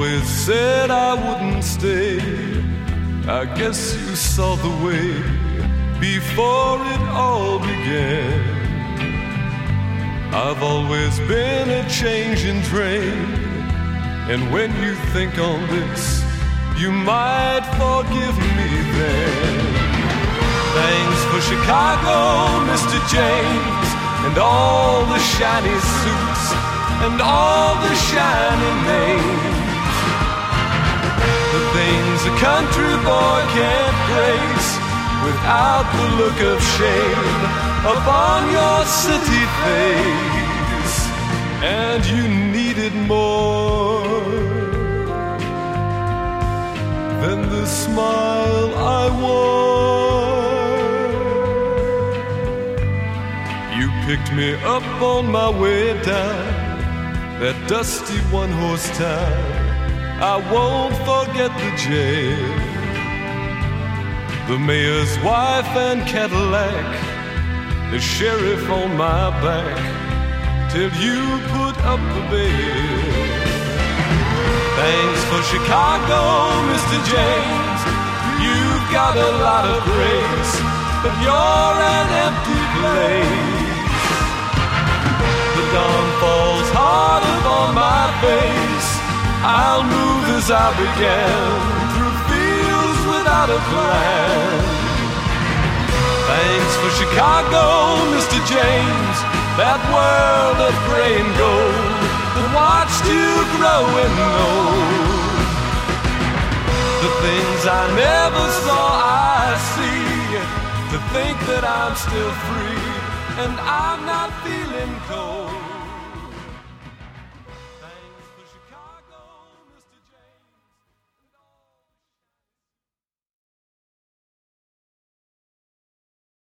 always said I wouldn't stay. I guess you saw the way before it all began. I've always been a changing train, and when you think on this, you might forgive me then. Thanks for Chicago, Mr. James, and all the shiny suits and all the shiny names. The things a country boy can't grace without the look of shame upon your city face. And you needed more than the smile I wore. You picked me up on my way down that dusty one-horse town. I won't forget the jail, the mayor's wife and Cadillac, the sheriff on my back, till you put up the bail. Thanks for Chicago, Mr. James. You've got a lot of grace, but you're an empty place. The dawn falls hard upon my face. I'll move as I began, through fields without a plan. Thanks for Chicago, Mr. James, that world of gray and gold that watched you grow and old. The things I never saw I see, to think that I'm still free and I'm not feeling cold.